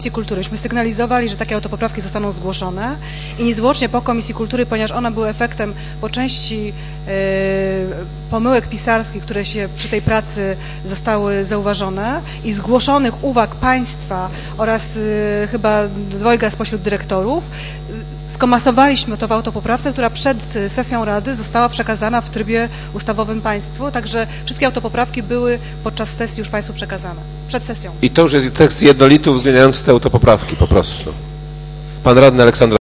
Komisji Kultury. Myśmy sygnalizowali, że takie autopoprawki zostaną zgłoszone i niezwłocznie po Komisji Kultury, ponieważ one były efektem po części pomyłek pisarskich, które się przy tej pracy zostały zauważone i zgłoszonych uwag Państwa oraz chyba dwojga spośród dyrektorów, skomasowaliśmy to w autopoprawce, która przed sesją Rady została przekazana w trybie ustawowym Państwu, także wszystkie autopoprawki były podczas sesji już Państwu przekazane, przed sesją. I to już jest tekst jednolity uwzględniający te autopoprawki po prostu. Pan radny Aleksander